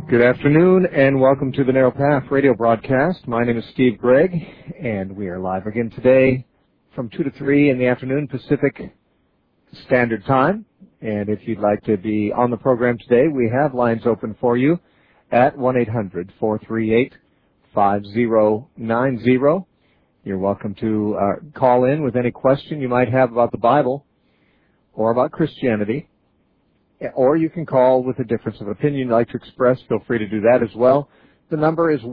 Good afternoon and welcome to the Narrow Path radio broadcast. My name is Steve Gregg and we are live again today from 2 to 3 in the afternoon Pacific Standard Time. And if you'd like to be on the program today, we have lines open for you at 1-800-438-5090. You're welcome to call in with any question you might have about the Bible or about Christianity. Or you can call with a difference of opinion you'd like to express. Feel free to do that as well. The number is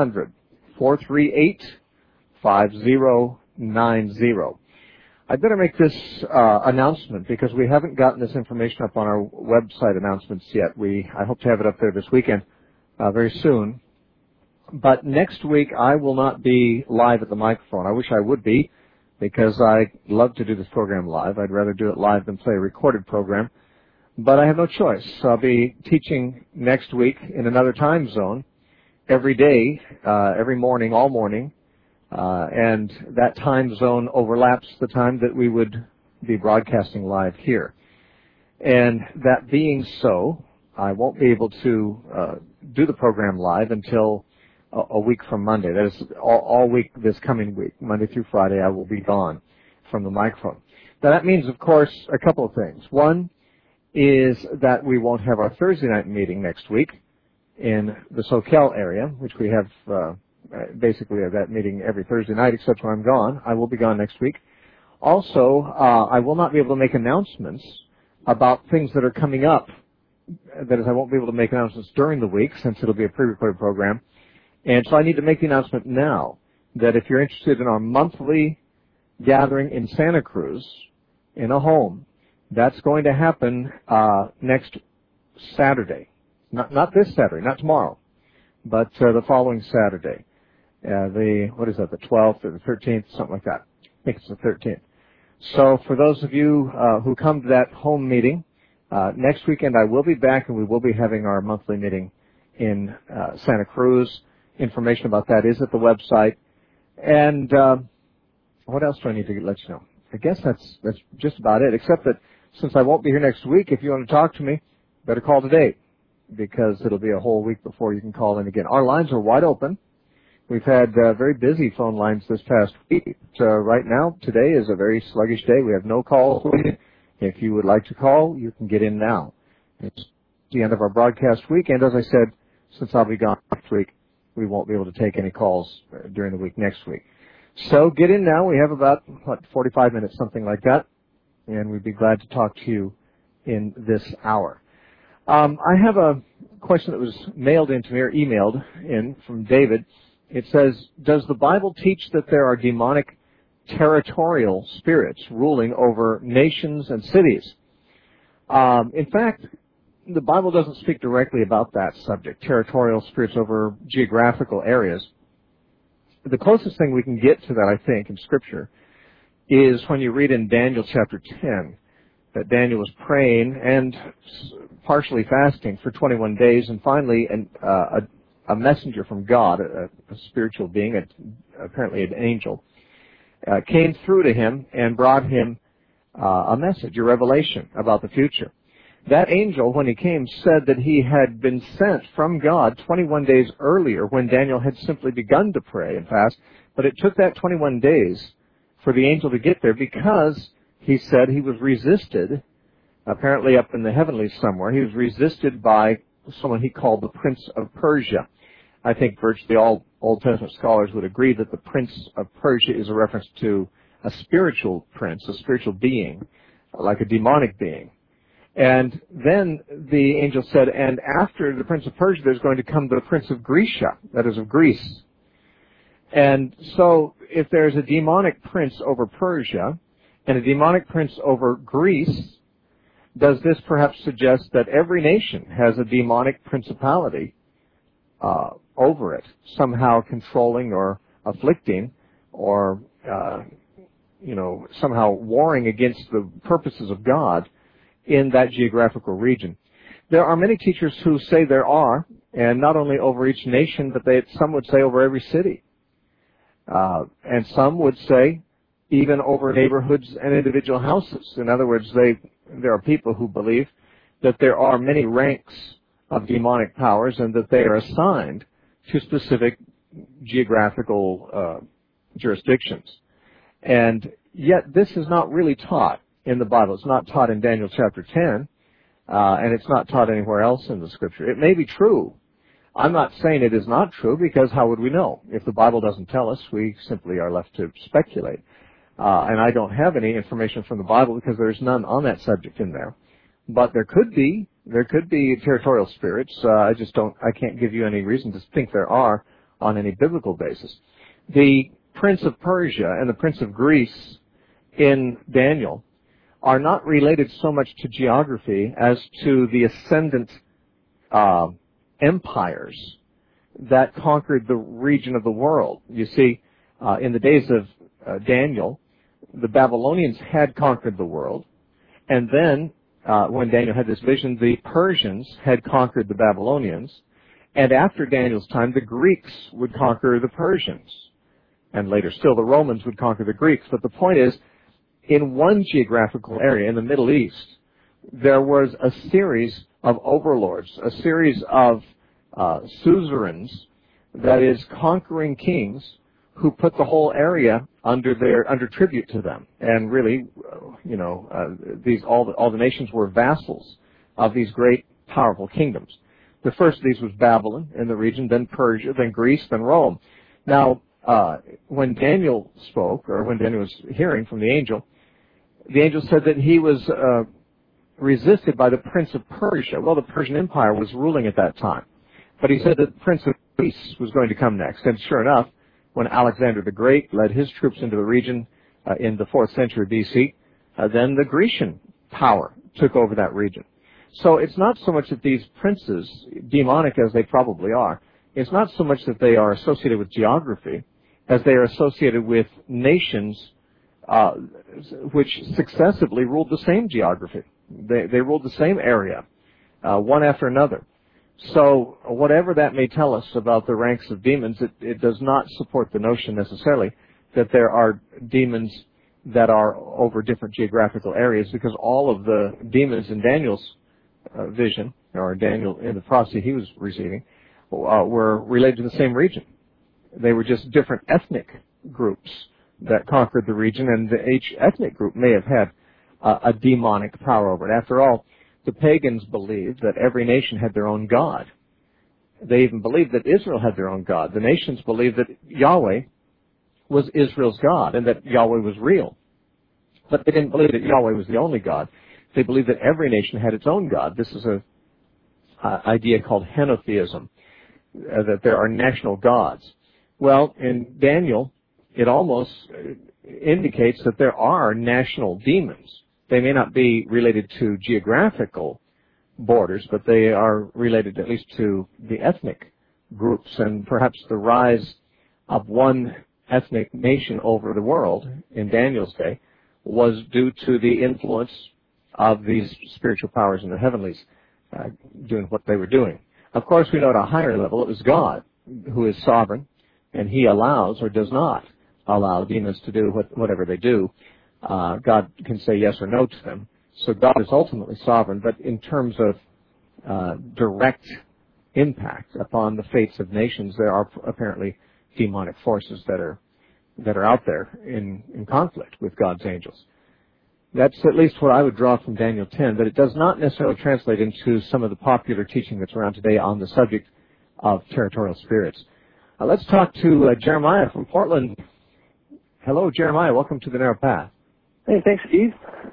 1-800-438-5090. I'd better make this announcement because we haven't gotten this information up on our website announcements yet. I hope to have it up there this weekend, very soon. But next week I will not be live at the microphone. I wish I would be because I love to do this program live. I'd rather do it live than play a recorded program. But I have no choice. So I'll be teaching next week in another time zone every day, every morning, all morning. And that time zone overlaps the time that we would be broadcasting live here. And that being so, I won't be able to do the program live until a week from Monday. That is all week this coming week. Monday through Friday, I will be gone from the microphone. Now that means, of course, a couple of things. One is that we won't have our Thursday night meeting next week in the Soquel area, which we have basically that meeting every Thursday night except when I'm gone. I will be gone next week. Also, I will not be able to make announcements about things that are coming up. That is, I won't be able to make announcements during the week since it'll be a pre-recorded program. And so I need to make the announcement now that if you're interested in our monthly gathering in Santa Cruz in a home, that's going to happen next Saturday. Not this Saturday, not tomorrow, but the following Saturday. The 12th or the 13th, something like that. I think it's the 13th. So for those of you who come to that home meeting, next weekend I will be back and we will be having our monthly meeting in Santa Cruz. Information about that is at the website. And what else do I need to let you know? I guess that's just about it, except that since I won't be here next week, if you want to talk to me, better call today because it'll be a whole week before you can call in again. Our lines are wide open. We've had very busy phone lines this past week. Right now, today is a very sluggish day. We have no calls. If you would like to call, you can get in now. It's the end of our broadcast week, and as I said, since I'll be gone next week, we won't be able to take any calls during the week next week. So get in now. We have about, 45 minutes, something like that. And we'd be glad to talk to you in this hour. I have a question that was mailed in to me or emailed in from David. It says, does the Bible teach that there are demonic territorial spirits ruling over nations and cities? In fact, the Bible doesn't speak directly about that subject, territorial spirits over geographical areas. The closest thing we can get to that, I think, in Scripture is when you read in Daniel chapter 10 that Daniel was praying and partially fasting for 21 days, and finally a messenger from God, a spiritual being, apparently an angel, came through to him and brought him a message, a revelation about the future. That angel, when he came, said that he had been sent from God 21 days earlier when Daniel had simply begun to pray and fast, but it took that 21 days for the angel to get there because he said he was resisted, apparently up in the heavenlies somewhere. He was resisted by someone he called the Prince of Persia. I think virtually all Old Testament scholars would agree that the Prince of Persia is a reference to a spiritual prince, a spiritual being, like a demonic being. And then the angel said, and after the Prince of Persia, there's going to come the Prince of Grecia, that is of Greece. And so if there's a demonic prince over Persia and a demonic prince over Greece, does this perhaps suggest that every nation has a demonic principality over it, somehow controlling or afflicting or, somehow warring against the purposes of God in that geographical region? There are many teachers who say there are, and not only over each nation, but some would say over every city. And some would say even over neighborhoods and individual houses. In other words, there are people who believe that there are many ranks of demonic powers and that they are assigned to specific geographical jurisdictions. And yet this is not really taught in the Bible. It's not taught in Daniel chapter 10, and it's not taught anywhere else in the Scripture. It may be true. I'm not saying it is not true, because how would we know? If the Bible doesn't tell us, we simply are left to speculate. And I don't have any information from the Bible because there's none on that subject in there. But there could be territorial spirits. I can't give you any reason to think there are on any biblical basis. The Prince of Persia and the Prince of Greece in Daniel are not related so much to geography as to the ascendant empires that conquered the region of the world. You see, in the days of Daniel, the Babylonians had conquered the world, and then when Daniel had this vision, the Persians had conquered the Babylonians, and after Daniel's time, the Greeks would conquer the Persians, and later still the Romans would conquer the Greeks. But the point is, in one geographical area in the Middle East, there was a series of overlords, a series of suzerains, that is, conquering kings who put the whole area under tribute to them. And really, all the nations were vassals of these great, powerful kingdoms. The first of these was Babylon in the region, then Persia, then Greece, then Rome. Now, when Daniel spoke, or when Daniel was hearing from the angel said that he was resisted by the Prince of Persia. Well, the Persian Empire was ruling at that time. But he said that the Prince of Greece was going to come next. And sure enough, when Alexander the Great led his troops into the region in the 4th century BC, then the Grecian power took over that region. So it's not so much that these princes, demonic as they probably are, it's not so much that they are associated with geography as they are associated with nations which successively ruled the same geography. They ruled the same area, one after another. So whatever that may tell us about the ranks of demons, it does not support the notion necessarily that there are demons that are over different geographical areas, because all of the demons in Daniel's vision, or Daniel in the prophecy he was receiving, were related to the same region. They were just different ethnic groups that conquered the region, and each ethnic group may have had a demonic power over it. After all, the pagans believed that every nation had their own god. They even believed that Israel had their own god. The nations believed that Yahweh was Israel's God and that Yahweh was real. But they didn't believe that Yahweh was the only God. They believed that every nation had its own God. This is an idea called henotheism, that there are national gods. Well, in Daniel, it almost indicates that there are national demons. They may not be related to geographical borders, but they are related at least to the ethnic groups, and perhaps the rise of one ethnic nation over the world in Daniel's day was due to the influence of these spiritual powers in the heavenlies doing what they were doing. Of course, we know at a higher level it was God who is sovereign, and He allows or does not allow demons to do whatever they do. God can say yes or no to them. So God is ultimately sovereign, but in terms of direct impact upon the fates of nations, there are apparently demonic forces that are out there in conflict with God's angels. That's at least what I would draw from Daniel 10, but it does not necessarily translate into some of the popular teaching that's around today on the subject of territorial spirits. Let's talk to Jeremiah from Portland. Hello, Jeremiah. Welcome to the Narrow Path. Hey, thanks, Steve.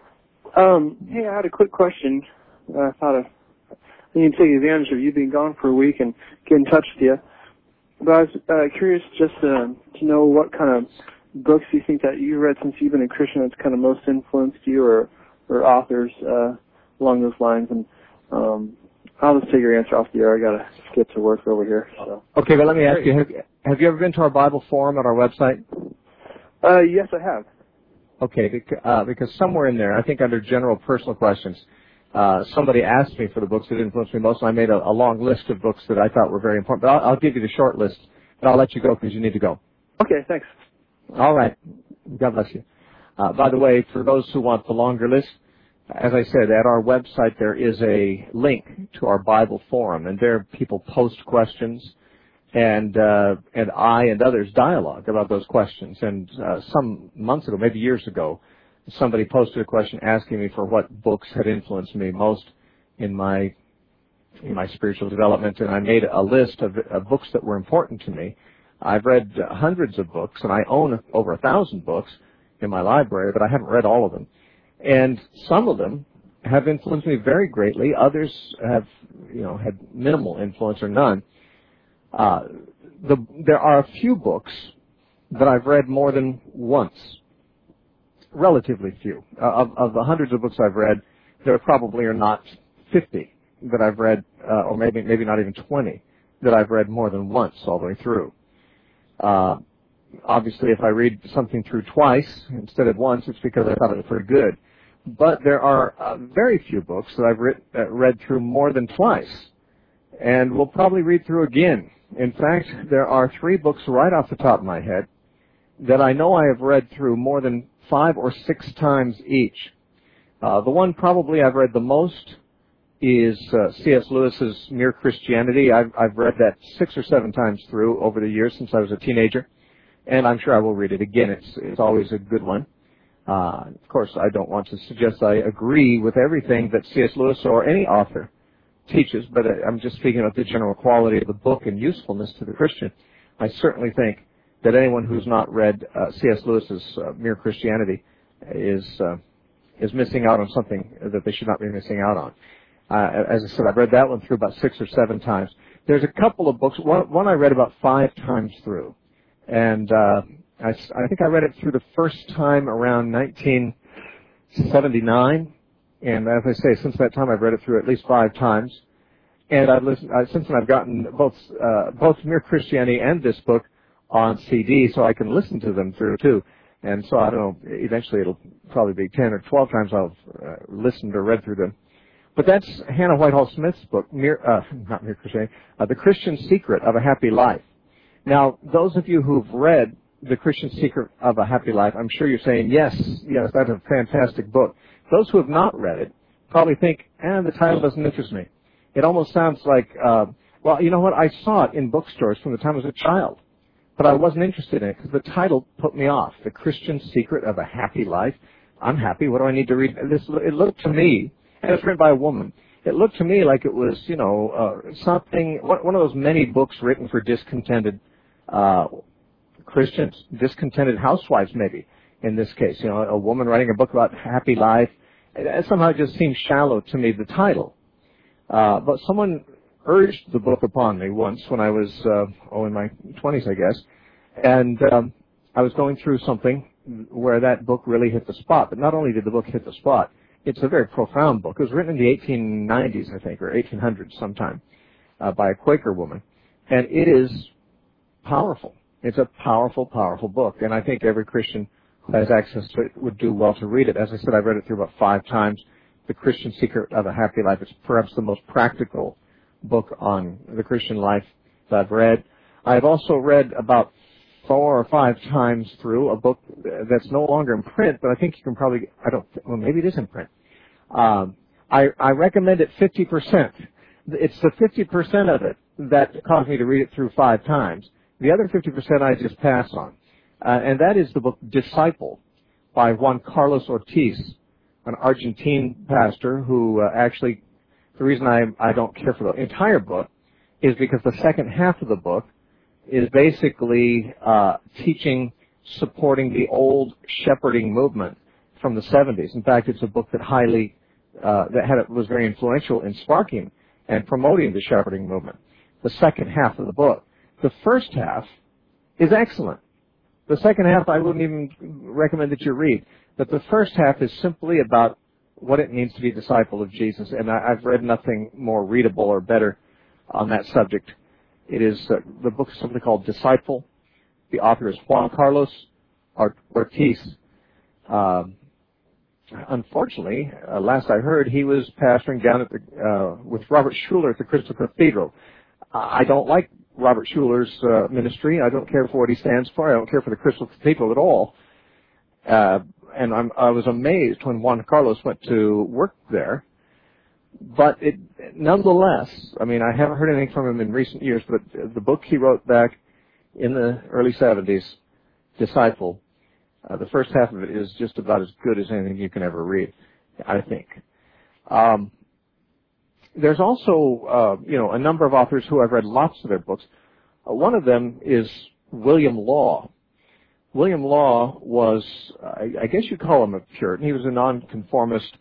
Hey, I had a quick question. I thought I need to take advantage of you being gone for a week and get in touch with you. But I was curious just to know what kind of books you think that you read since you've been a Christian that's kind of most influenced you, or authors along those lines. And I'll just take your answer off the air. I got to get to work over here. So. Okay, but let me ask you, have you ever been to our Bible forum at our website? Yes, I have. Okay, because somewhere in there, I think under general personal questions, somebody asked me for the books that influenced me most, and I made a long list of books that I thought were very important. But I'll give you the short list, and I'll let you go because you need to go. Okay, thanks. All right. God bless you. By the way, for those who want the longer list, as I said, at our website there is a link to our Bible forum, and there people post questions, and I and others dialogue about those questions. And some months ago, maybe years ago, somebody posted a question asking me for what books had influenced me most in my spiritual development, and I made a list of books that were important to me. I've read hundreds of books, and I own over 1,000 books in my library, but I haven't read all of them. And some of them have influenced me very greatly. Others have, had minimal influence or none. There are a few books that I've read more than once. Relatively few. Of the hundreds of books I've read, there probably are not 50 that I've read, or maybe not even 20 that I've read more than once all the way through. Obviously, if I read something through twice instead of once, it's because I thought it was pretty good. But there are very few books that I've read through more than twice, and will probably read through again. In fact, there are 3 books right off the top of my head that I know I have read through more than 5 or 6 times each. The one probably I've read the most is C.S. Lewis's Mere Christianity. I've read that 6 or 7 times through over the years since I was a teenager, and I'm sure I will read it again. It's always a good one. Of course, I don't want to suggest I agree with everything that C.S. Lewis or any author teaches, but I'm just speaking about the general quality of the book and usefulness to the Christian. I certainly think that anyone who's not read C.S. Lewis's Mere Christianity is missing out on something that they should not be missing out on. As I said, I've read that one through about 6 or 7 times. There's a couple of books. One I read about 5 times through, and I think I read it through the first time around 1979, and as I say, since that time I've read it through at least 5 times. And since then I've gotten both Mere Christianity and this book on CD, so I can listen to them through too. And so I don't know, eventually it'll probably be 10 or 12 times I've listened or read through them. But that's Hannah Whitehall Smith's book, not Mere Christianity, The Christian Secret of a Happy Life. Now, those of you who've read The Christian Secret of a Happy Life, I'm sure you're saying, yes, that's a fantastic book. Those who have not read it probably think, the title doesn't interest me. It almost sounds like, well, you know what, I saw it in bookstores from the time I was a child, but I wasn't interested in it because the title put me off. The Christian Secret of a Happy Life. I'm happy. What do I need to read? It looked to me, and it's written by a woman, it looked to me like it was, something, one of those many books written for discontented Christians, discontented housewives maybe, in this case. A woman writing a book about happy life. It somehow just seemed shallow to me, the title. But someone urged the book upon me once when I was, in my 20s, I guess. And I was going through something where that book really hit the spot. But not only did the book hit the spot, it's a very profound book. It was written in the 1890s, I think, or 1800s sometime, by a Quaker woman. And it is powerful. It's a powerful, powerful book. And I think every Christian who has access to it would do well to read it. As I said, I've read it through about 5 times. The Christian Secret of a Happy Life is perhaps the most practical book on the Christian life that I've read. I've also read about 4 or 5 times through a book that's no longer in print, but I think you can probably, maybe it is in print. I recommend it 50%. It's the 50% of it that caused me to read it through 5 times. The other 50% I just pass on. And that is the book Disciple by Juan Carlos Ortiz, an Argentine pastor who actually, the reason I don't care for the entire book is because the second half of the book is basically teaching, supporting the old shepherding movement from the 70s. In fact, it's a book that was very influential in sparking and promoting the shepherding movement. The second half of the book. The first half is excellent. The second half I wouldn't even recommend that you read. But the first half is simply about what it means to be a disciple of Jesus. And I've read nothing more readable or better on that subject. It is, the book is simply called Disciple. The author is Juan Carlos Ortiz. Unfortunately, last I heard, he was pastoring down with Robert Schuller at the Crystal Cathedral. I don't like Robert Schuller's ministry. I don't care for what he stands for. I don't care for the Crystal Cathedral at all. I was amazed when Juan Carlos went to work there. But nonetheless, I mean, I haven't heard anything from him in recent years, but the book he wrote back in the early 70s, Disciple, the first half of it is just about as good as anything you can ever read, I think. There's also, a number of authors who I've read lots of their books. One of them is William Law. William Law was, I guess you'd call him a Puritan. He was a nonconformist,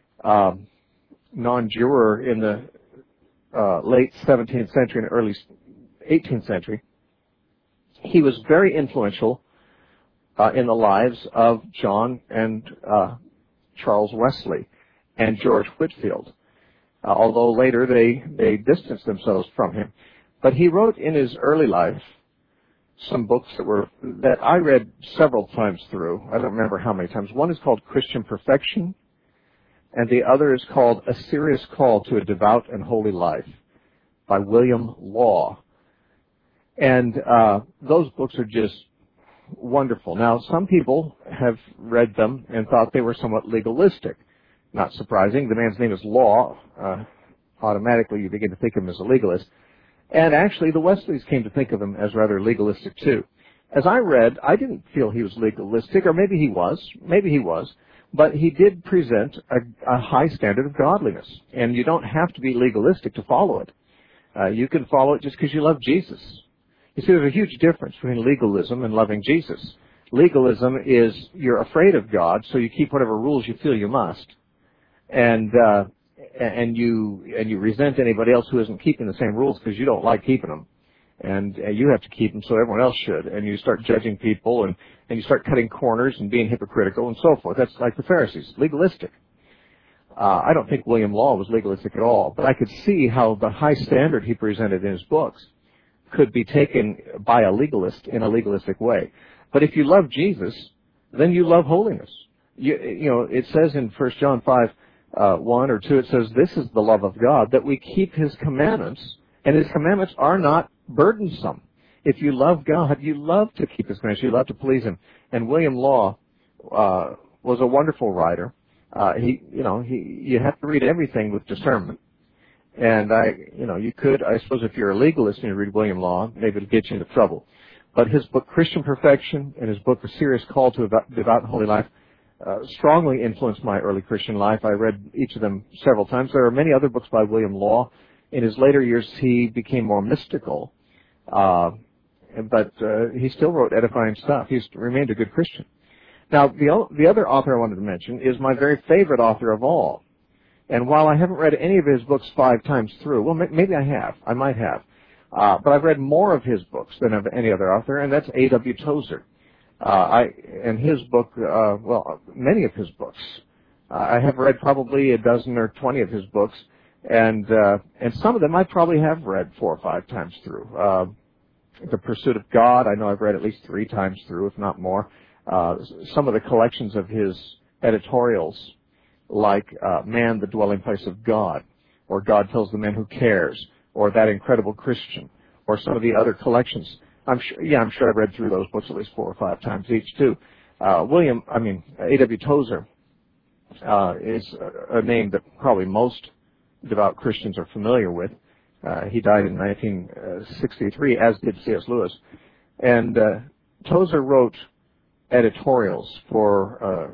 non-juror in the late 17th century and early 18th century. He was very influential in the lives of John and Charles Wesley and George Whitefield, although later they distanced themselves from him. But he wrote in his early life some books that I read several times through. I don't remember how many times. One is called Christian Perfection, and the other is called A Serious Call to a Devout and Holy Life by William Law. And those books are just wonderful. Now, some people have read them and thought they were somewhat legalistic. Not surprising. The man's name is Law. Automatically, you begin to think of him as a legalist. And actually, the Wesleys came to think of him as rather legalistic, too. As I read, I didn't feel he was legalistic, or maybe he was, but he did present a high standard of godliness. And you don't have to be legalistic to follow it. You can follow it just because you love Jesus. You see, there's a huge difference between legalism and loving Jesus. Legalism is you're afraid of God, so you keep whatever rules you feel you must, and you resent anybody else who isn't keeping the same rules because you don't like keeping them, and you have to keep them so everyone else should, and you start judging people, and you start cutting corners and being hypocritical and so forth. That's like the Pharisees, legalistic. I don't think William Law was legalistic at all, but I could see how the high standard he presented in his books could be taken by a legalist in a legalistic way. But if you love Jesus, then you love holiness. It says in 1 John 5, 1 or 2, it says, this is the love of God, that we keep His commandments, and His commandments are not burdensome. If you love God, you love to keep His commandments, you love to please Him. And William Law was a wonderful writer. You have to read everything with discernment. And you could, I suppose, if you're a legalist and you read William Law, maybe it'll get you into trouble. But his book, Christian Perfection, and his book, A Serious Call to a Devout and Holy Life, strongly influenced my early Christian life. I read each of them several times. There are many other books by William Law. In his later years, he became more mystical, but he still wrote edifying stuff. He's remained a good Christian. Now, the other author I wanted to mention is my very favorite author of all. And while I haven't read any of his books 5 times through, well, maybe I have. I might have. But I've read more of his books than of any other author, and that's A.W. Tozer. And his book, many of his books. I have read probably a dozen or 20 of his books, and some of them I probably have read 4 or 5 times through. The Pursuit of God, I know I've read at least 3 times through, if not more. Some of the collections of his editorials, like Man, the Dwelling Place of God, or God Tells the Man Who Cares, or That Incredible Christian, or some of the other collections. I'm sure I've read through those books at least 4 or 5 times each too. A.W. Tozer is a name that probably most devout Christians are familiar with. He died in 1963, as did C.S. Lewis. And Tozer wrote editorials for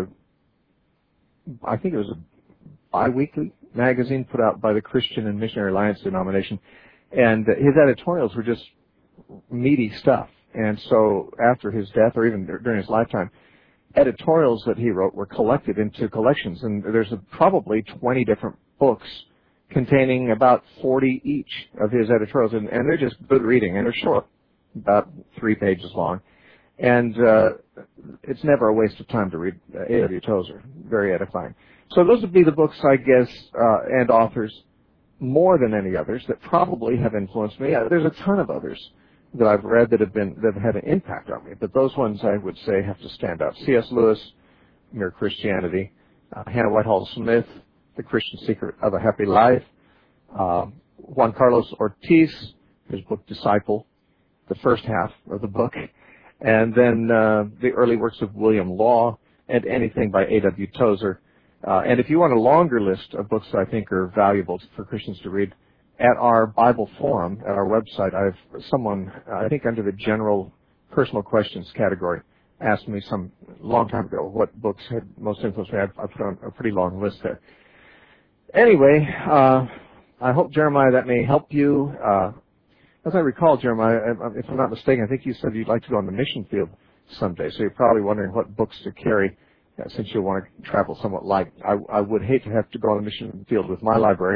I think it was a bi-weekly magazine put out by the Christian and Missionary Alliance denomination. And his editorials were just meaty stuff. And so after his death, or even during his lifetime, editorials that he wrote were collected into collections. And there's probably 20 different books containing about 40 each of his editorials. And they're just good reading, and they're short, about 3 pages long. And it's never a waste of time to read A.W. Tozer. Very edifying. So those would be the books, I guess, and authors, more than any others, that probably have influenced me. There's a ton of others that I've read that have had an impact on me, but those ones I would say have to stand out. C.S. Lewis, Mere Christianity, Hannah Whitehall Smith, The Christian Secret of a Happy Life, Juan Carlos Ortiz, his book Disciple, the first half of the book, and then the early works of William Law, and anything by A.W. Tozer. And if you want a longer list of books that I think are valuable for Christians to read, at our Bible forum, at our website, someone, I think under the general personal questions category, asked me some long time ago what books had most influence me. I put on a pretty long list there. Anyway, I hope, Jeremiah, that may help you. As I recall, Jeremiah, if I'm not mistaken, I think you said you'd like to go on the mission field someday, so you're probably wondering what books to carry since you want to travel somewhat light. I would hate to have to go on the mission field with my library.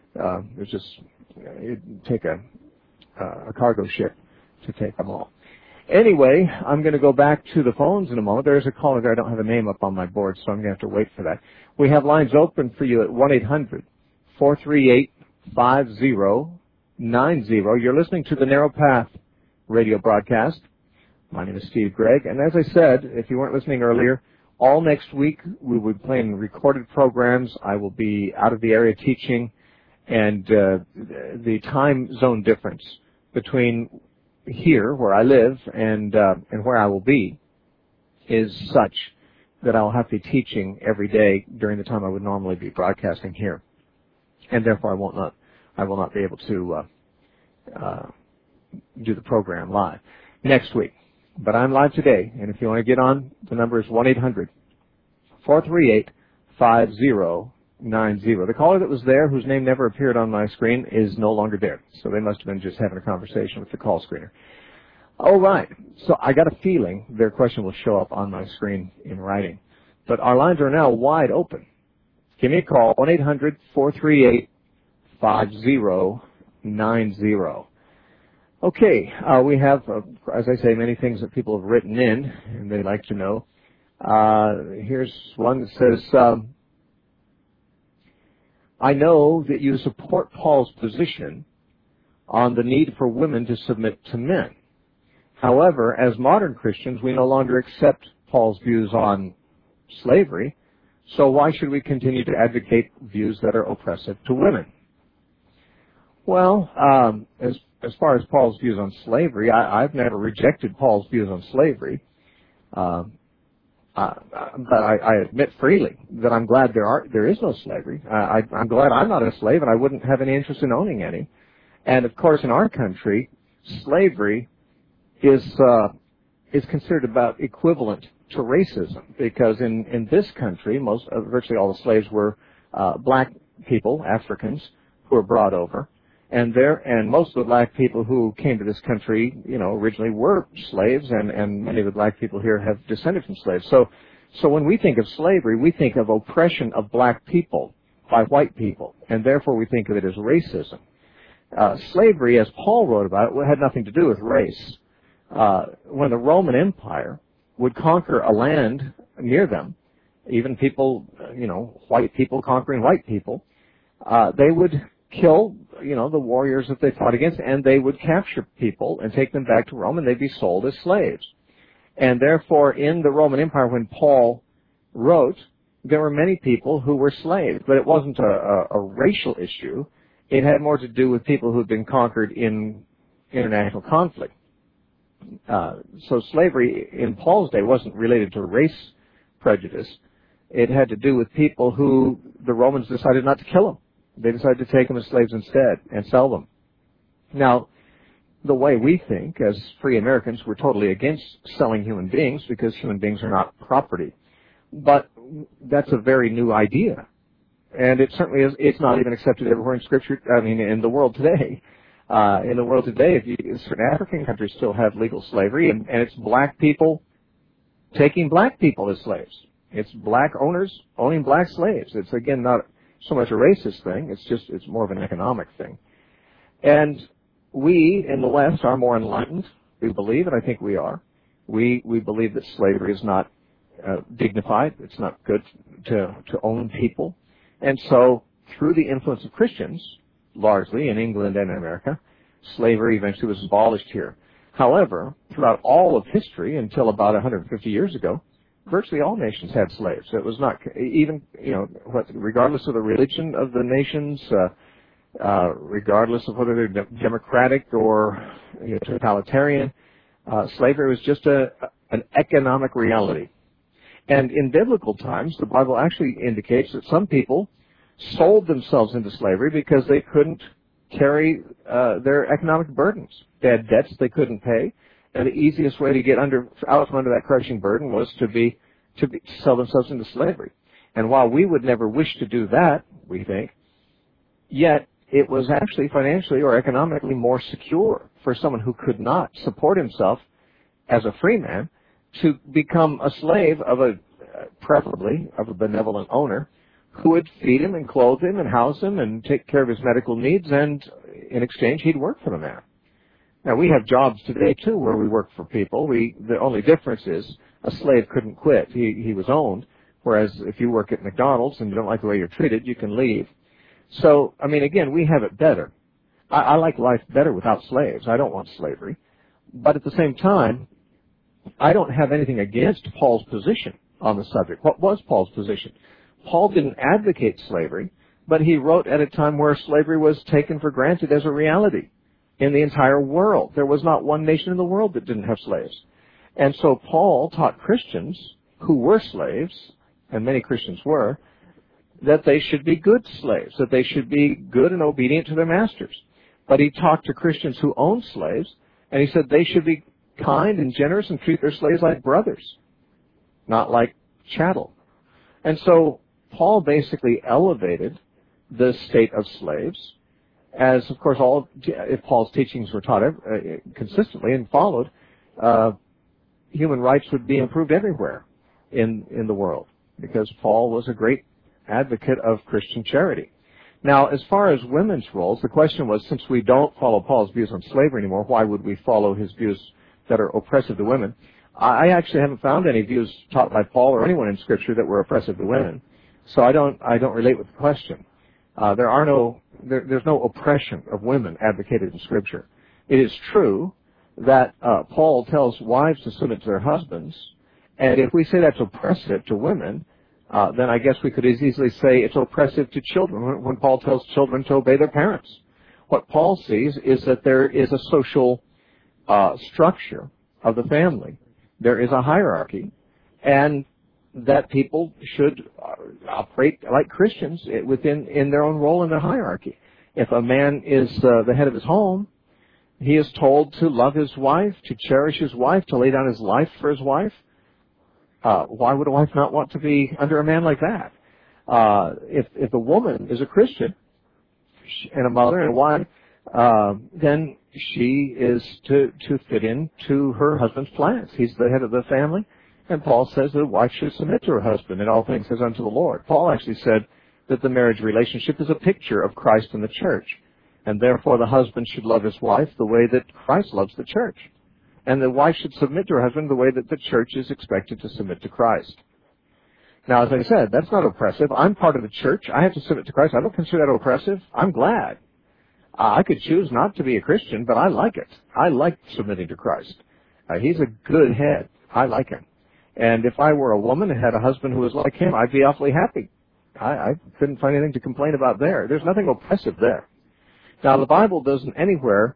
It'd take a cargo ship to take them all. Anyway, I'm going to go back to the phones in a moment. There's a caller there. I don't have a name up on my board, so I'm going to have to wait for that. We have lines open for you at 1-800-438-5090. You're listening to the Narrow Path radio broadcast. My name is Steve Gregg, and as I said, if you weren't listening earlier, all next week we will be playing recorded programs. I will be out of the area teaching, and the time zone difference between here, where I live, and where I will be is such that I'll have to be teaching every day during the time I would normally be broadcasting here, and therefore I will not be able to do the program live next week. But I'm live today, and if you want to get on, the number is 1-800-438-5090. The caller that was there, whose name never appeared on my screen, is no longer there. So they must have been just having a conversation with the call screener. All right. So I got a feeling their question will show up on my screen in writing. But our lines are now wide open. Give me a call, 1-800-438-5090. Okay, we have, as I say, many things that people have written in, and they'd like to know. Here's one that says, I know that you support Paul's position on the need for women to submit to men. However, as modern Christians, we no longer accept Paul's views on slavery, so why should we continue to advocate views that are oppressive to women? Well, as far as Paul's views on slavery, I've never rejected Paul's views on slavery, but I admit freely that I'm glad there is no slavery. I'm glad I'm not a slave, and I wouldn't have any interest in owning any. And of course, in our country, slavery is considered about equivalent to racism, because in this country, virtually all the slaves were black people, Africans, who were brought over. And most of the black people who came to this country, originally were slaves, and many of the black people here have descended from slaves. So when we think of slavery, we think of oppression of black people by white people, and therefore we think of it as racism. Slavery, as Paul wrote about it, had nothing to do with race. When the Roman Empire would conquer a land near them, even people, white people conquering white people, they would kill, the warriors that they fought against, and they would capture people and take them back to Rome, and they'd be sold as slaves. And therefore, in the Roman Empire, when Paul wrote, there were many people who were slaves, but it wasn't a racial issue. It had more to do with people who had been conquered in international conflict. So slavery in Paul's day wasn't related to race prejudice. It had to do with people who the Romans decided not to kill them. They decided to take them as slaves instead and sell them. Now, the way we think as free Americans, we're totally against selling human beings because human beings are not property. But that's a very new idea. And it certainly is. It's not even accepted everywhere in Scripture. In the world today. Certain African countries still have legal slavery, and it's black people taking black people as slaves. It's black owners owning black slaves. It's, again, not so much a racist thing. It's more of an economic thing. And we in the West are more enlightened, we believe, and I think we are. We believe that slavery is not dignified. It's not good to own people. And so through the influence of Christians, largely in England and in America, slavery eventually was abolished here. However, throughout all of history until about 150 years ago, virtually all nations had slaves. It was not even, regardless of the religion of the nations, regardless of whether they're democratic or totalitarian, slavery was just an economic reality. And in biblical times, the Bible actually indicates that some people sold themselves into slavery because they couldn't carry their economic burdens. They had debts they couldn't pay, and the easiest way to get out from under that crushing burden was to sell themselves into slavery. And while we would never wish to do that, we think, yet it was actually financially or economically more secure for someone who could not support himself as a free man to become a slave preferably of a benevolent owner who would feed him and clothe him and house him and take care of his medical needs, and in exchange he'd work for the man. Now, we have jobs today, too, where we work for people. The only difference is a slave couldn't quit. He was owned, whereas if you work at McDonald's and you don't like the way you're treated, you can leave. So, I mean, again, we have it better. I like life better without slaves. I don't want slavery. But at the same time, I don't have anything against Paul's position on the subject. What was Paul's position? Paul didn't advocate slavery, but he wrote at a time where slavery was taken for granted as a reality in the entire world. There was not one nation in the world that didn't have slaves. And so Paul taught Christians who were slaves, and many Christians were, that they should be good slaves, that they should be good and obedient to their masters. But he talked to Christians who owned slaves, and he said they should be kind and generous and treat their slaves like brothers, not like chattel. And so Paul basically elevated the state of slaves, as, of course, if Paul's teachings were taught consistently and followed, human rights would be improved everywhere in the world, because Paul was a great advocate of Christian charity. Now, as far as women's roles, the question was, since we don't follow Paul's views on slavery anymore, why would we follow his views that are oppressive to women? I actually haven't found any views taught by Paul or anyone in Scripture that were oppressive to women, so I don't relate with the question. There's no oppression of women advocated in Scripture. It is true that Paul tells wives to submit to their husbands, and if we say that's oppressive to women, then I guess we could as easily say it's oppressive to children when Paul tells children to obey their parents. What Paul sees is that there is a social structure of the family. There is a hierarchy, and that people should operate like Christians in their own role in the hierarchy. If a man is the head of his home, he is told to love his wife, to cherish his wife, to lay down his life for his wife. Why would a wife not want to be under a man like that? If a woman is a Christian and a mother and a wife, then she is to fit into her husband's plans. He's the head of the family, and Paul says that a wife should submit to her husband in all things as unto the Lord. Paul actually said that the marriage relationship is a picture of Christ and the church, and therefore the husband should love his wife the way that Christ loves the church. And the wife should submit to her husband the way that the church is expected to submit to Christ. Now, as I said, that's not oppressive. I'm part of the church. I have to submit to Christ. I don't consider that oppressive. I'm glad. I could choose not to be a Christian, but I like it. I like submitting to Christ. He's a good head. I like him. And if I were a woman and had a husband who was like him, I'd be awfully happy. I couldn't find anything to complain about there. There's nothing oppressive there. Now, the Bible doesn't anywhere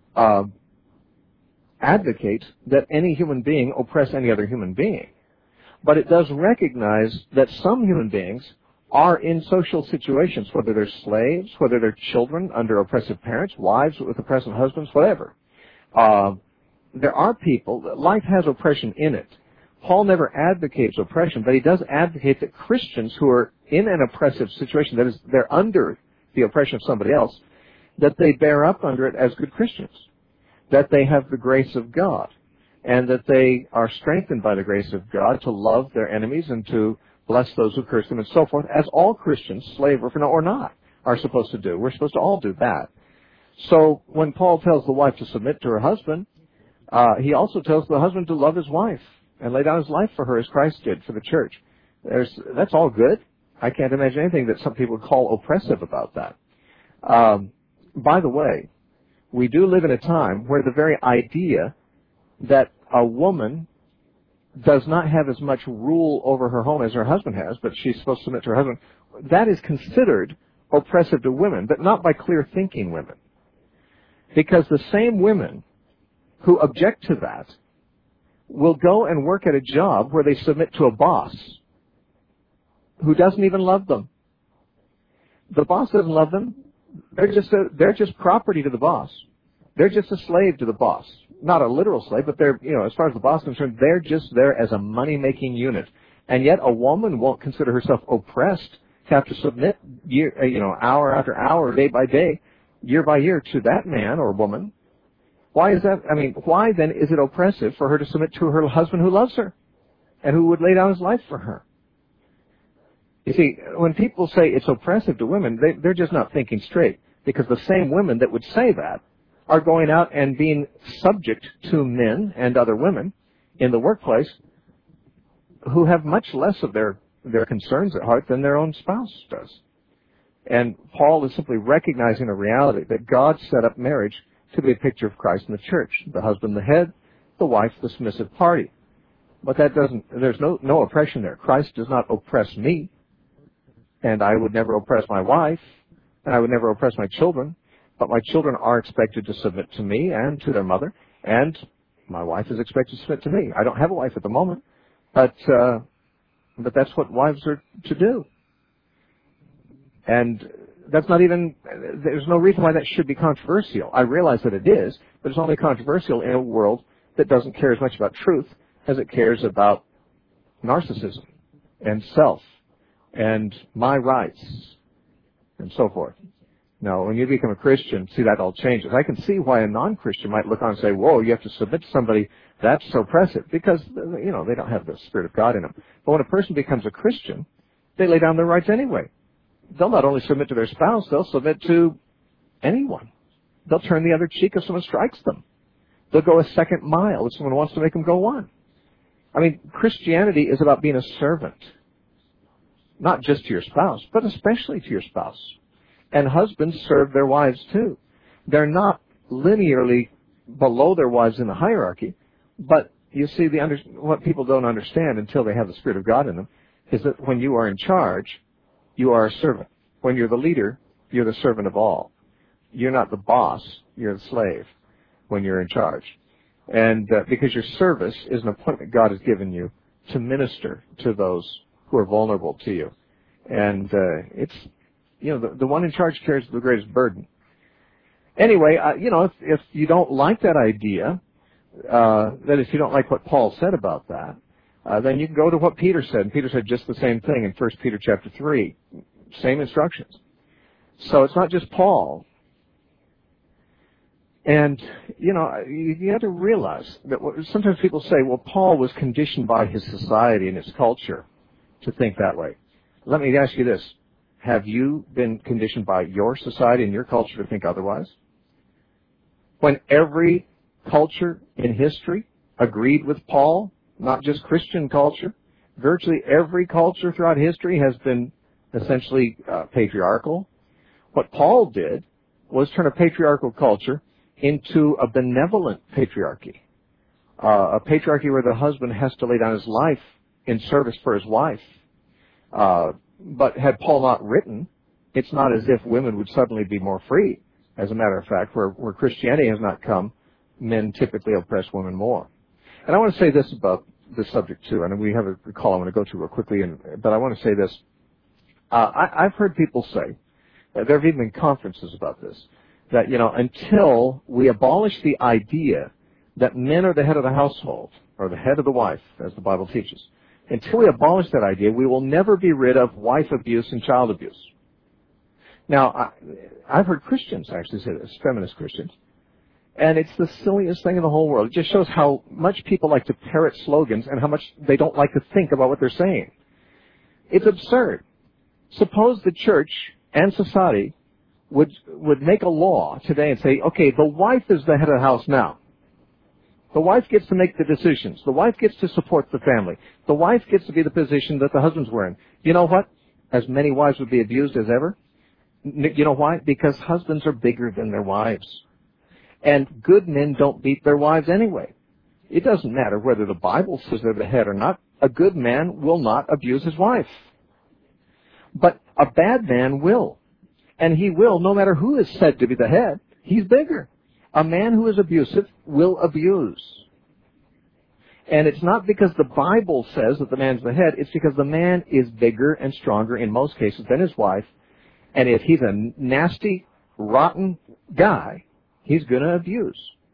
advocate that any human being oppress any other human being. But it does recognize that some human beings are in social situations, whether they're slaves, whether they're children under oppressive parents, wives with oppressive husbands, whatever. There are people, life has oppression in it. Paul never advocates oppression, but he does advocate that Christians who are in an oppressive situation, that is, they're under the oppression of somebody else, that they bear up under it as good Christians, that they have the grace of God, and that they are strengthened by the grace of God to love their enemies and to bless those who curse them and so forth, as all Christians, slave or not, are supposed to do. We're supposed to all do that. So when Paul tells the wife to submit to her husband, he also tells the husband to love his wife and lay down his life for her as Christ did for the church. That's all good. I can't imagine anything that some people would call oppressive about that. By the way, we do live in a time where the very idea that a woman does not have as much rule over her home as her husband has, but she's supposed to submit to her husband, that is considered oppressive to women, but not by clear-thinking women. Because the same women who object to that will go and work at a job where they submit to a boss who doesn't even love them. The boss doesn't love them. They're just property to the boss. They're just a slave to the boss. Not a literal slave, but they're, as far as the boss is concerned, they're just there as a money-making unit. And yet a woman won't consider herself oppressed to have to submit hour after hour, day by day, year by year to that man or woman. Why is that? Why then is it oppressive for her to submit to her husband who loves her and who would lay down his life for her? You see, when people say it's oppressive to women, they're just not thinking straight, because the same women that would say that are going out and being subject to men and other women in the workplace who have much less of their concerns at heart than their own spouse does. And Paul is simply recognizing a reality that God set up marriage to be a picture of Christ in the church. The husband the head, the wife the submissive party. But there's no oppression there. Christ does not oppress me, and I would never oppress my wife, and I would never oppress my children. But my children are expected to submit to me and to their mother, and my wife is expected to submit to me. I don't have a wife at the moment, but that's what wives are to do. And there's no reason why that should be controversial. I realize that it is, but it's only controversial in a world that doesn't care as much about truth as it cares about narcissism and self and my rights and so forth. Now, when you become a Christian, see, that all changes. I can see why a non-Christian might look on and say, whoa, you have to submit to somebody, that's so oppressive, because, they don't have the Spirit of God in them. But when a person becomes a Christian, they lay down their rights anyway. They'll not only submit to their spouse, they'll submit to anyone. They'll turn the other cheek if someone strikes them. They'll go a second mile if someone wants to make them go one. Christianity is about being a servant, not just to your spouse, but especially to your spouse. And husbands serve their wives too. They're not linearly below their wives in the hierarchy, but you see, what people don't understand until they have the Spirit of God in them is that when you are in charge, you are a servant. When you're the leader, you're the servant of all. You're not the boss, you're the slave when you're in charge. And because your service is an appointment God has given you to minister to those who are vulnerable to you. And it's... the one in charge carries the greatest burden. Anyway, if you don't like that idea, that if you don't like what Paul said about that, then you can go to what Peter said. And Peter said just the same thing in 1 Peter chapter 3. Same instructions. So it's not just Paul. And, you have to realize that sometimes people say, well, Paul was conditioned by his society and his culture to think that way. Let me ask you this. Have you been conditioned by your society and your culture to think otherwise? When every culture in history agreed with Paul, not just Christian culture, virtually every culture throughout history has been essentially patriarchal. What Paul did was turn a patriarchal culture into a benevolent patriarchy, a patriarchy where the husband has to lay down his life in service for his wife. But had Paul not written, it's not as if women would suddenly be more free. As a matter of fact, where Christianity has not come, men typically oppress women more. And I want to say this about this subject too, and we have a call I want to go to real quickly, but I want to say this. I've heard people say, there have even been conferences about this, that, until we abolish the idea that men are the head of the household, or the head of the wife, as the Bible teaches, until we abolish that idea, we will never be rid of wife abuse and child abuse. Now, I've heard Christians actually say this, feminist Christians, and it's the silliest thing in the whole world. It just shows how much people like to parrot slogans and how much they don't like to think about what they're saying. It's absurd. Suppose the church and society would make a law today and say, okay, the wife is the head of the house now. The wife gets to make the decisions. The wife gets to support the family. The wife gets to be the position that the husband's wearing. You know what? As many wives would be abused as ever. You know why? Because husbands are bigger than their wives. And good men don't beat their wives anyway. It doesn't matter whether the Bible says they're the head or not. A good man will not abuse his wife. But a bad man will. And he will, no matter who is said to be the head. He's bigger. A man who is abusive will abuse. And it's not because the Bible says that the man's the head. It's because the man is bigger and stronger in most cases than his wife. And if he's a nasty, rotten guy, he's going to abuse.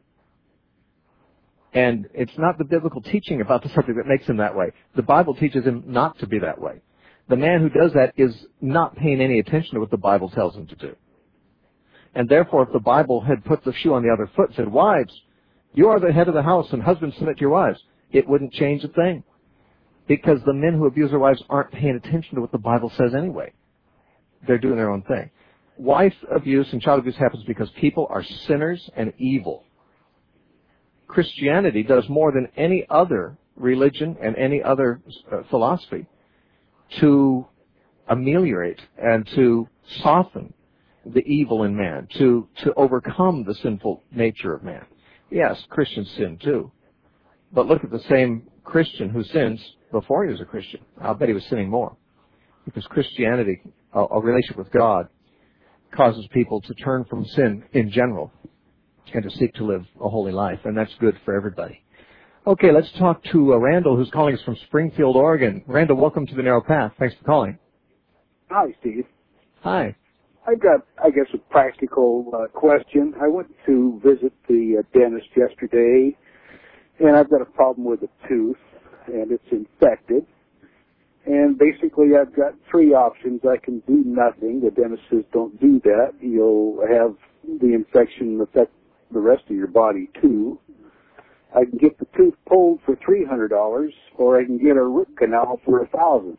And it's not the biblical teaching about the subject that makes him that way. The Bible teaches him not to be that way. The man who does that is not paying any attention to what the Bible tells him to do. And therefore, if the Bible had put the shoe on the other foot and said, wives, you are the head of the house and husbands submit to your wives, it wouldn't change a thing. Because the men who abuse their wives aren't paying attention to what the Bible says anyway. They're doing their own thing. Wife abuse and child abuse happens because people are sinners and evil. Christianity does more than any other religion and any other philosophy to ameliorate and to soften the evil in man, to overcome the sinful nature of man. Yes, Christians sin too. But look at the same Christian who sins before he was a Christian. I'll bet he was sinning more. Because Christianity, a relationship with God, causes people to turn from sin in general and to seek to live a holy life. And that's good for everybody. Okay, let's talk to Randall, who's calling us from Springfield, Oregon. Randall, welcome to The Narrow Path. Thanks for calling. Hi, Steve. Hi. I've got, I guess, a practical question. I went to visit the dentist yesterday, and I've got a problem with a tooth, and it's infected. And basically, I've got three options. I can do nothing. The dentist says, don't do that. You'll have the infection affect the rest of your body, too. I can get the tooth pulled for $300, or I can get a root canal for $1,000.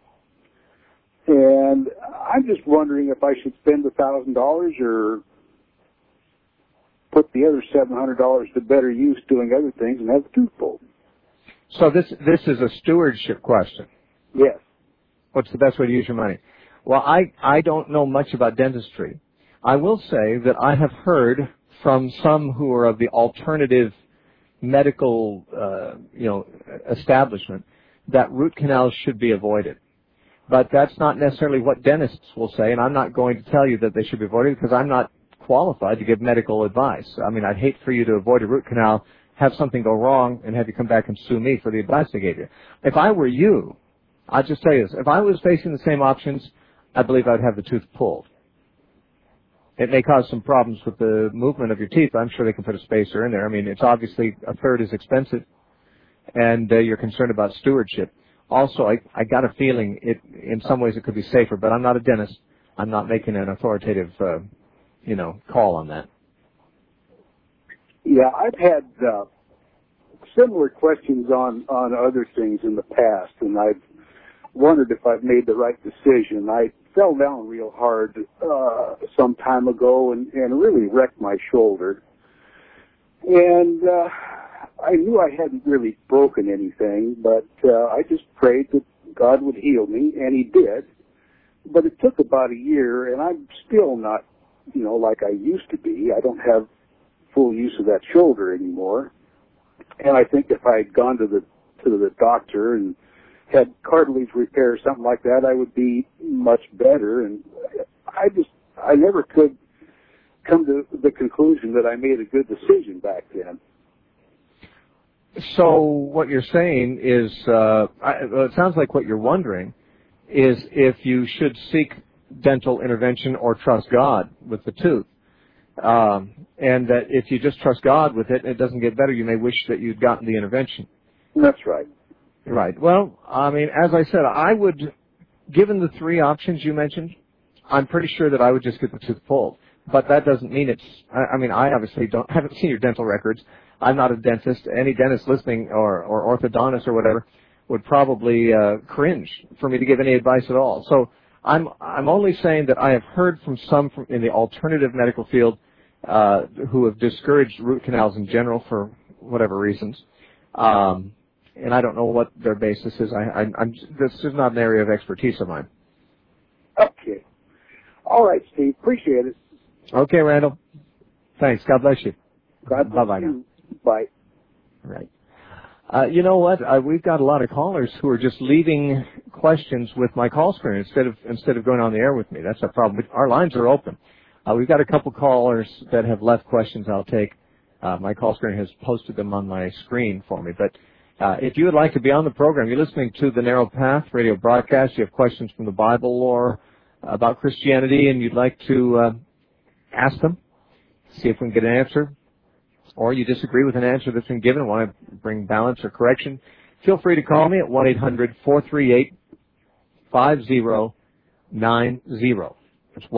And I'm just wondering if I should spend $1,000 or put the other $700 to better use doing other things and have the tooth pulled. So this is a stewardship question. Yes. What's the best way to use your money? Well, I don't know much about dentistry. I will say that I have heard from some who are of the alternative medical, establishment that root canals should be avoided. But that's not necessarily what dentists will say, and I'm not going to tell you that they should be avoided because I'm not qualified to give medical advice. I mean, I'd hate for you to avoid a root canal, have something go wrong, and have you come back and sue me for the advice I gave you. If I were you, I'd just tell you this. If I was facing the same options, I believe I'd have the tooth pulled. It may cause some problems with the movement of your teeth. I'm sure they can put a spacer in there. I mean, it's obviously a third as expensive, and you're concerned about stewardship. Also, I got a feeling in some ways it could be safer, but I'm not a dentist. I'm not making an authoritative, call on that. Yeah, I've had similar questions on other things in the past, and I've wondered if I've made the right decision. I fell down real hard some time ago and really wrecked my shoulder. And I knew I hadn't really broken anything, but I just prayed that God would heal me, and He did. But it took about a year, and I'm still not, like I used to be. I don't have full use of that shoulder anymore. And I think if I had gone to the doctor and had cartilage repair or something like that, I would be much better. And I never could come to the conclusion that I made a good decision back then. So what you're saying is, it sounds like what you're wondering is if you should seek dental intervention or trust God with the tooth. And that if you just trust God with it and it doesn't get better, you may wish that you'd gotten the intervention. That's right. Right. Well, I mean, as I said, I would, given the three options you mentioned, I'm pretty sure that I would just get the tooth pulled. But that doesn't mean I obviously haven't seen your dental records. I'm not a dentist. Any dentist listening or orthodontist or whatever would probably cringe for me to give any advice at all. So I'm only saying that I have heard from some in the alternative medical field who have discouraged root canals in general for whatever reasons. And I don't know what their basis is. This is not an area of expertise of mine. Okay. All right, Steve. Appreciate it. Okay, Randall. Thanks. God bless you. God bless Bye-bye you. Bye. Right. You know what? We've got a lot of callers who are just leaving questions with my call screen instead of going on the air with me. That's a problem. Our lines are open. We've got a couple callers that have left questions I'll take. My call screen has posted them on my screen for me. But If you would like to be on the program, you're listening to the Narrow Path radio broadcast, you have questions from the Bible or about Christianity, and you'd like to ask them, see if we can get an answer, or you disagree with an answer that's been given and want to bring balance or correction, feel free to call me at 1-800-438-5090. It's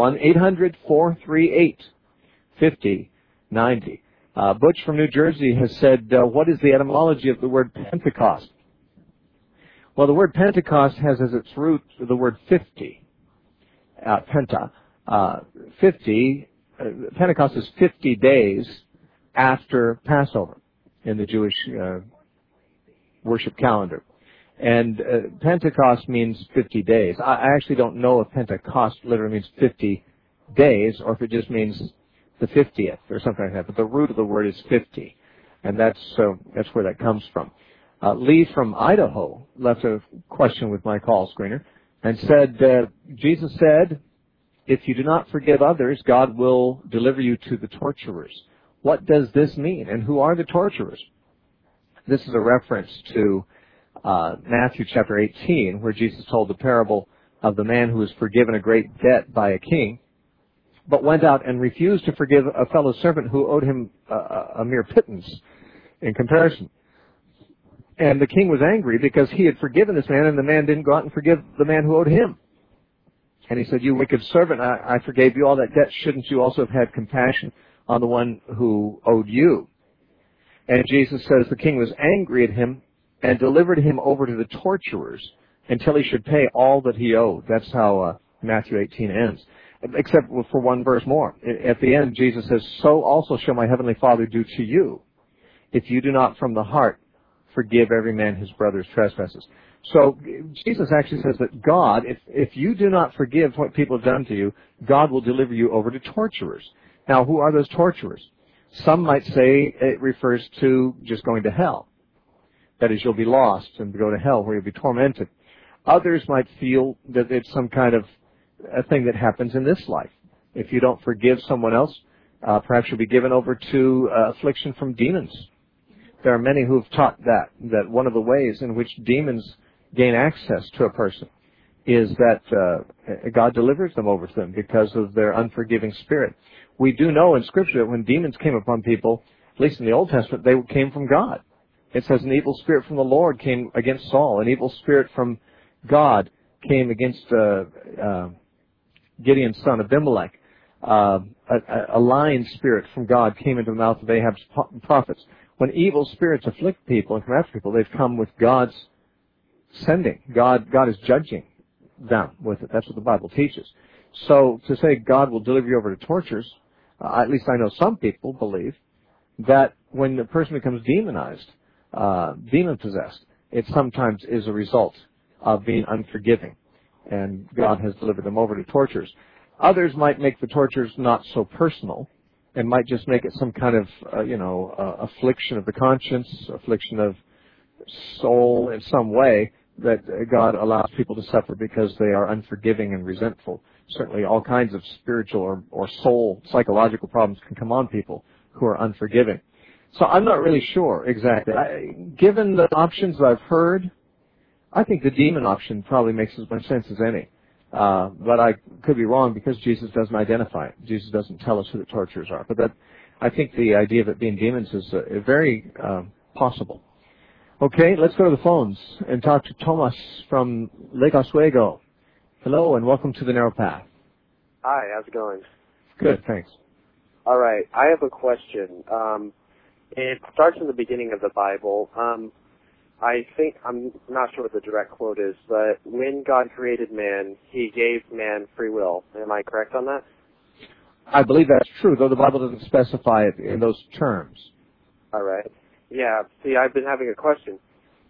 1-800-438-5090. Butch from New Jersey has said, what is the etymology of the word Pentecost? Well, the word Pentecost has as its root the word 50. Penta. 50. Pentecost is 50 days after Passover in the Jewish worship calendar. And Pentecost means 50 days. I actually don't know if Pentecost literally means 50 days or if it just means the 50th or something like that. But the root of the word is 50. And that's where that comes from. Lee from Idaho left a question with my call screener and said, Jesus said, if you do not forgive others, God will deliver you to the torturers. What does this mean? And who are the torturers? This is a reference to Matthew chapter 18, where Jesus told the parable of the man who was forgiven a great debt by a king, but went out and refused to forgive a fellow servant who owed him a mere pittance in comparison. And the king was angry because he had forgiven this man, and the man didn't go out and forgive the man who owed him. And he said, you wicked servant, I forgave you all that debt. Shouldn't you also have had compassion on the one who owed you? And Jesus says the king was angry at him and delivered him over to the torturers until he should pay all that he owed. That's how Matthew 18 ends. Except for one verse more. At the end, Jesus says, so also shall my heavenly Father do to you, if you do not from the heart forgive every man his brother's trespasses. So Jesus actually says that God, if you do not forgive what people have done to you, God will deliver you over to torturers. Now, who are those torturers? Some might say it refers to just going to hell. That is, you'll be lost and go to hell where you'll be tormented. Others might feel that it's some kind of a thing that happens in this life. If you don't forgive someone else, perhaps you'll be given over to affliction from demons. There are many who have taught that one of the ways in which demons gain access to a person is that God delivers them over to them because of their unforgiving spirit. We do know in Scripture that when demons came upon people, at least in the Old Testament, they came from God. It says an evil spirit from the Lord came against Saul. An evil spirit from God came against Gideon's son Abimelech. A lying spirit from God came into the mouth of Ahab's prophets. When evil spirits afflict people and come after people, they've come with God's sending. God is judging them with it. That's what the Bible teaches. So to say God will deliver you over to tortures, at least I know some people believe that when the person becomes demonized, demon-possessed, it sometimes is a result of being unforgiving, and God has delivered them over to tortures. Others might make the tortures not so personal and might just make it some kind of, affliction of the conscience, affliction of soul in some way that God allows people to suffer because they are unforgiving and resentful. Certainly all kinds of spiritual or soul psychological problems can come on people who are unforgiving. So I'm not really sure exactly. Given the options I've heard, I think the demon option probably makes as much sense as any. But I could be wrong because Jesus doesn't identify it. Jesus doesn't tell us who the torturers are. But I think the idea of it being demons is very possible. Okay, let's go to the phones and talk to Thomas from Lake Oswego. Hello, and welcome to the Narrow Path. Hi, how's it going? Good, thanks. All right, I have a question. It starts in the beginning of the Bible. I think, I'm not sure what the direct quote is, but when God created man, he gave man free will. Am I correct on that? I believe that's true, though the Bible doesn't specify it in those terms. All right. Yeah, see, I've been having a question.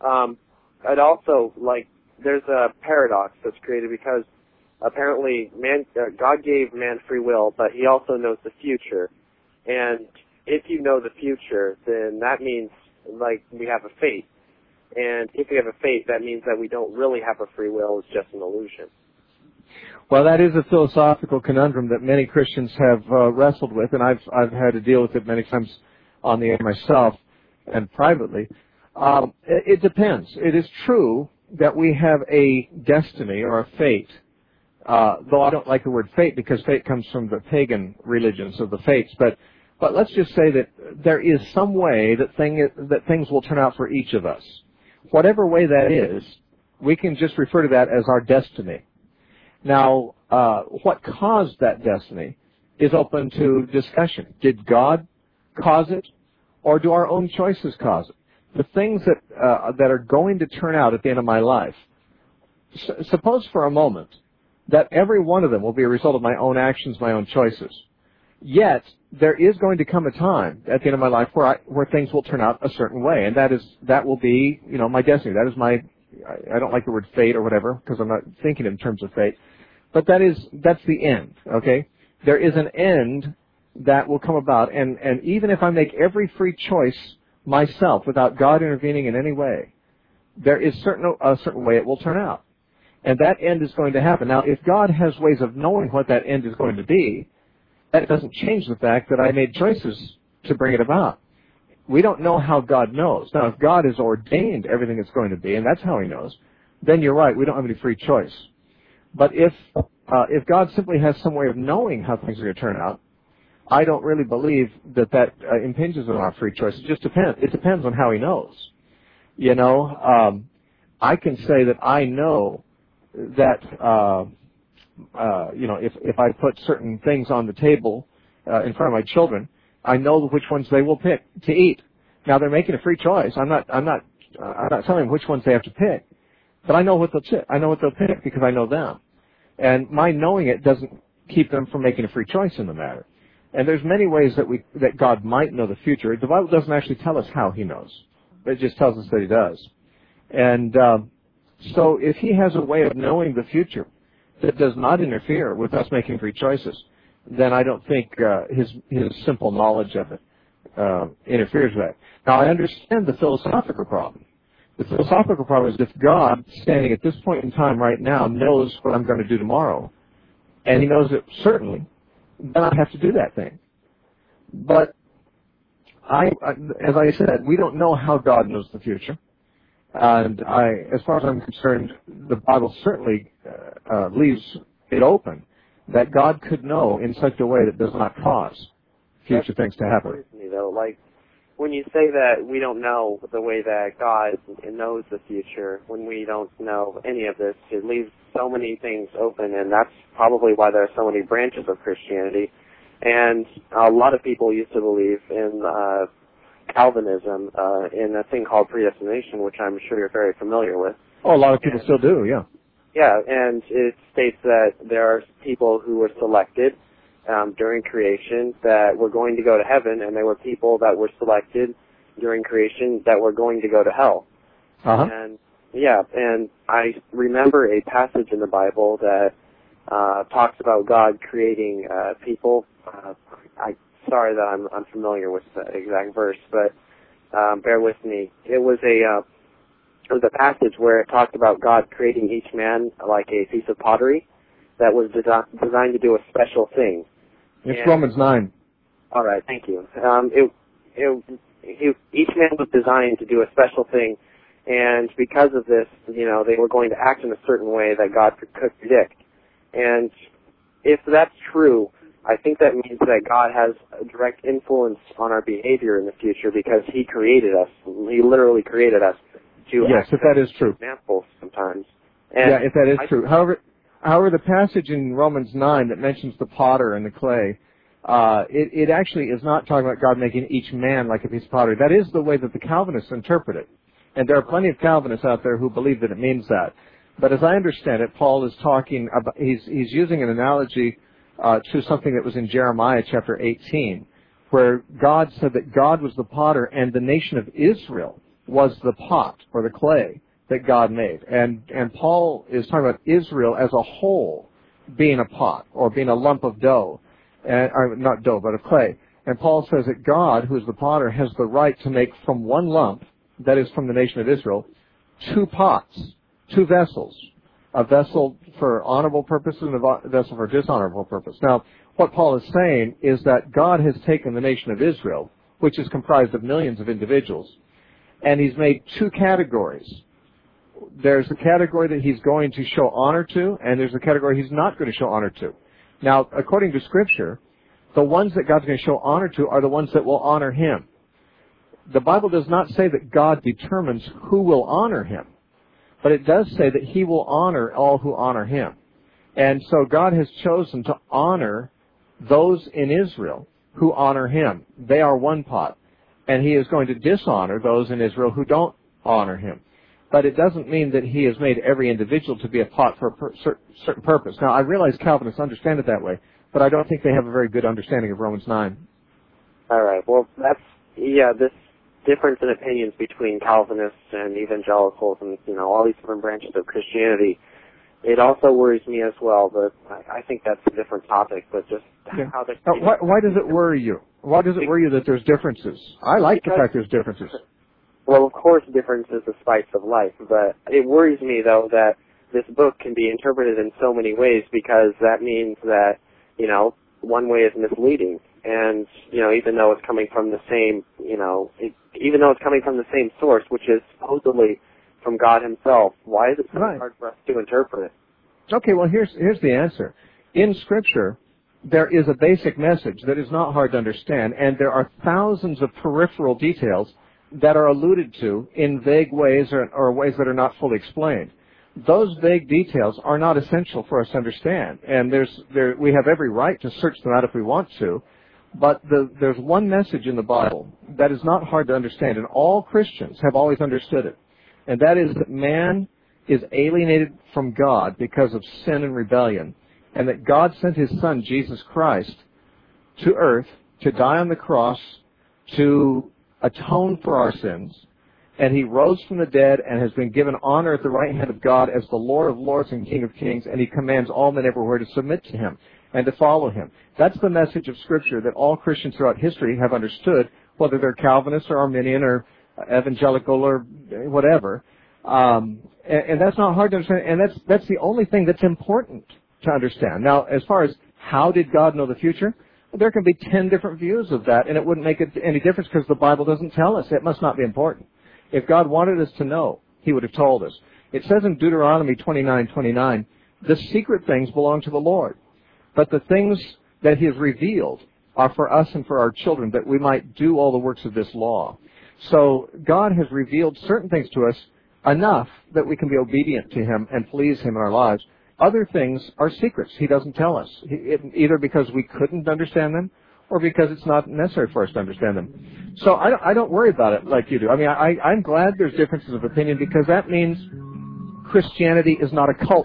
I'd also, there's a paradox that's created because apparently God gave man free will, but he also knows the future. And if you know the future, then that means, we have a fate. And if we have a fate, that means that we don't really have a free will. It's just an illusion. Well, that is a philosophical conundrum that many Christians have wrestled with, and I've had to deal with it many times on the air myself and privately. It depends. It is true that we have a destiny or a fate, though I don't like the word fate because fate comes from the pagan religions of the fates, but let's just say that there is some way that things will turn out for each of us. Whatever way that is, we can just refer to that as our destiny. Now, what caused that destiny is open to discussion. Did God cause it, or do our own choices cause it? The things that are going to turn out at the end of my life, suppose for a moment that every one of them will be a result of my own actions, my own choices. Yet, there is going to come a time at the end of my life where things will turn out a certain way, and that will be, my destiny. That is I don't like the word fate or whatever, because I'm not thinking in terms of fate, but that's the end, okay? There is an end that will come about, and even if I make every free choice myself without God intervening in any way, there is a certain way it will turn out. And that end is going to happen. Now, if God has ways of knowing what that end is going to be, that doesn't change the fact that I made choices to bring it about. We don't know how God knows. Now, if God has ordained everything it's going to be, and that's how He knows, then you're right, we don't have any free choice. But if God simply has some way of knowing how things are going to turn out, I don't really believe that impinges on our free choice. It just depends. It depends on how He knows. I can say that I know that, if I put certain things on the table in front of my children, I know which ones they will pick to eat. Now they're making a free choice. I'm not telling them which ones they have to pick, but I know what they'll pick because I know them. And my knowing it doesn't keep them from making a free choice in the matter. And there's many ways that God might know the future. The Bible doesn't actually tell us how He knows. It just tells us that He does. And so if He has a way of knowing the future that does not interfere with us making free choices, then I don't think his simple knowledge of it interferes with that. Now, I understand the philosophical problem. The philosophical problem is if God, standing at this point in time right now, knows what I'm going to do tomorrow, and He knows it certainly, then I have to do that thing. But as I said, we don't know how God knows the future. And as far as I'm concerned, the Bible certainly leaves it open that God could know in such a way that does not cause future things to happen. Though, like when you say that we don't know the way that God knows the future, when we don't know any of this, it leaves so many things open, and that's probably why there are so many branches of Christianity. And a lot of people used to believe in Calvinism, in a thing called predestination, which I'm sure you're very familiar with. Oh, a lot of people still do, yeah. Yeah, and it states that there are people who were selected during creation that were going to go to heaven, and there were people that were selected during creation that were going to go to hell. Uh-huh. And I remember a passage in the Bible that talks about God creating people. Sorry that I'm unfamiliar with the exact verse, but bear with me. It was a passage where it talked about God creating each man like a piece of pottery that was designed to do a special thing. It's Romans 9. All right, thank you. Each man was designed to do a special thing, and because of this, they were going to act in a certain way that God could predict. And if that's true, I think that means that God has a direct influence on our behavior in the future because He created us. He literally created us to act. Yes, if that is true. Examples sometimes. And if that is true. However, the passage in Romans 9 that mentions the potter and the clay, it actually is not talking about God making each man like a piece of pottery. That is the way that the Calvinists interpret it. And there are plenty of Calvinists out there who believe that it means that. But as I understand it, Paul is talking about, he's using an analogy to something that was in Jeremiah chapter 18, where God said that God was the potter and the nation of Israel was the pot or the clay that God made. And Paul is talking about Israel as a whole being a pot or being a lump of dough, or not dough, but of clay. And Paul says that God, who is the potter, has the right to make from one lump, that is from the nation of Israel, two pots, two vessels, a vessel for honorable purposes and a vessel for dishonorable purpose. Now, what Paul is saying is that God has taken the nation of Israel, which is comprised of millions of individuals, And he's made two categories. There's the category that he's going to show honor to, and there's the category he's not going to show honor to. Now, according to Scripture, the ones that God's going to show honor to are the ones that will honor him. The Bible does not say that God determines who will honor him, but it does say that he will honor all who honor him. And so God has chosen to honor those in Israel who honor him. They are one pot. And he is going to dishonor those in Israel who don't honor him. But it doesn't mean that he has made every individual to be a pot for a certain purpose. Now, I realize Calvinists understand it that way, but I don't think they have a very good understanding of Romans 9. All right. Well, this difference in opinions between Calvinists and evangelicals and, all these different branches of Christianity, it also worries me as well, but I think that's a different topic, but just how they... Why does it worry you? Why does it worry you that there's differences? I like the fact there's differences. Well, of course, difference is the spice of life, but it worries me, though, that this book can be interpreted in so many ways, because that means that, one way is misleading. And, even though it's coming from the same, even though it's coming from the same source, which is supposedly from God himself, why is it so hard for us to interpret it? Okay, well, here's the answer. In Scripture, there is a basic message that is not hard to understand, and there are thousands of peripheral details that are alluded to in vague ways or ways that are not fully explained. Those vague details are not essential for us to understand, and we have every right to search them out if we want to, but there's one message in the Bible that is not hard to understand, and all Christians have always understood it, and that is that man is alienated from God because of sin and rebellion, and that God sent his Son, Jesus Christ, to earth to die on the cross to atone for our sins, and he rose from the dead and has been given honor at the right hand of God as the Lord of lords and King of kings, and he commands all men everywhere to submit to him and to follow him. That's the message of Scripture that all Christians throughout history have understood, whether they're Calvinist or Arminian or evangelical or whatever. And that's not hard to understand, and that's the only thing that's important to understand. Now, as far as how did God know the future, there can be 10 different views of that, and it wouldn't make any difference because the Bible doesn't tell us. It must not be important. If God wanted us to know, he would have told us. It says in Deuteronomy 29:29, the secret things belong to the Lord, but the things that he has revealed are for us and for our children, that we might do all the works of this law. So God has revealed certain things to us enough that we can be obedient to him and please him in our lives. Other things are secrets. He doesn't tell us, either because we couldn't understand them or because it's not necessary for us to understand them. So I don't worry about it like you do. I mean, I'm glad there's differences of opinion, because that means Christianity is not a cult.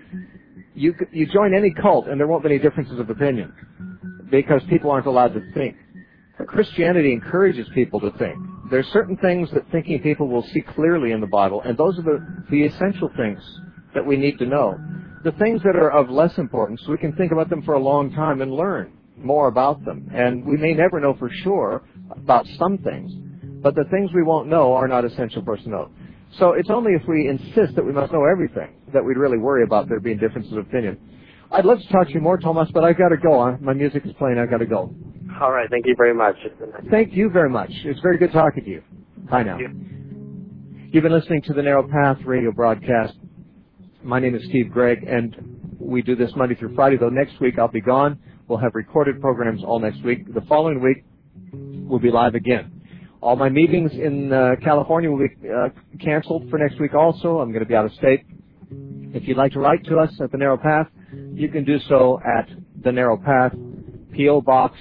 You join any cult and there won't be any differences of opinion because people aren't allowed to think. Christianity encourages people to think. There's certain things that thinking people will see clearly in the Bible, and those are the essential things that we need to know. The things that are of less importance, we can think about them for a long time and learn more about them. And we may never know for sure about some things, but the things we won't know are not essential for us to know. So it's only if we insist that we must know everything that we'd really worry about there being differences of opinion. I'd love to talk to you more, Thomas, but I've got to go. My music is playing. I've got to go. All right. Thank you very much. Thank you very much. It's very good talking to you. Bye now. You've been listening to the Narrow Path radio broadcast. My name is Steve Gregg, and we do this Monday through Friday, though next week I'll be gone. We'll have recorded programs all next week. The following week, we'll be live again. All my meetings in California will be canceled for next week also. I'm going to be out of state. If you'd like to write to us at The Narrow Path, you can do so at The Narrow Path, P.O. Box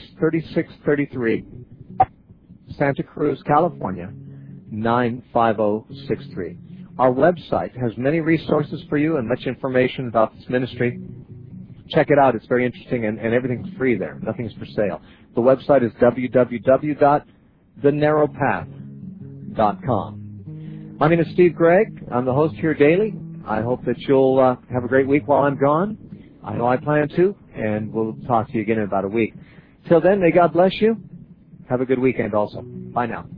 3633, Santa Cruz, California, 95063. Our website has many resources for you and much information about this ministry. Check it out. It's very interesting, and everything's free there. Nothing's for sale. The website is www.thenarrowpath.com. My name is Steve Gregg. I'm the host here daily. I hope that you'll have a great week while I'm gone. I know I plan to, and we'll talk to you again in about a week. Till then, may God bless you. Have a good weekend also. Bye now.